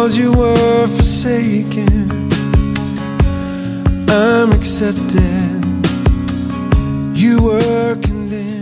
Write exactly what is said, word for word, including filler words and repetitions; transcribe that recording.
'cause you were forsaken, I'm accepted. You were condemned.